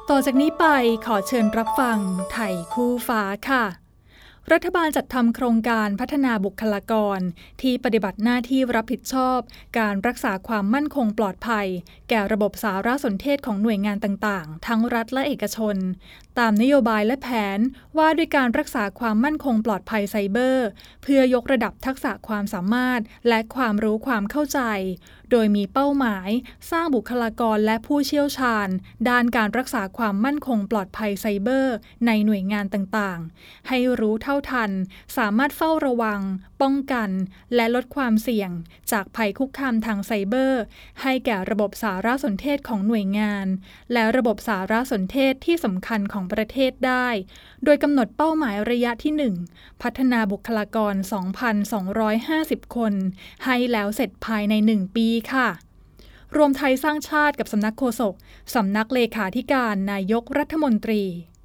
ต่อจากนี้ไปขอเชิญรับฟังไถ่คู่ฟ้าค่ะรัฐบาลจัดทำโครงการพัฒนาบุคลากรที่ปฏิบัติหน้าที่รับผิดชอบการรักษาความมั่นคงปลอดภัยแก่ระบบสารสนเทศของหน่วยงานต่างๆทั้งรัฐและเอกชนตามนโยบายและแผนว่าด้วยการรักษาความมั่นคงปลอดภัยไซเบอร์เพื่อยกระดับทักษะความสามารถและความรู้ความเข้าใจโดยมีเป้าหมายสร้างบุคลากรและผู้เชี่ยวชาญด้านการรักษาความมั่นคงปลอดภัยไซเบอร์ในหน่วยงานต่างๆให้รู้เท่าทันสามารถเฝ้าระวังป้องกันและลดความเสี่ยงจากภัยคุกคามทางไซเบอร์ให้แก่ระบบสารสนเทศของหน่วยงานและระบบสารสนเทศที่สำคัญของประเทศได้โดยกำหนดเป้าหมายระยะที่ 1 พัฒนาบุคลากร 2,250 คนให้แล้วเสร็จภายใน 1 ปีค่ะรวมไทยสร้างชาติกับสำนักโฆษกสำนักเลขาธิการนายกรัฐมนตรี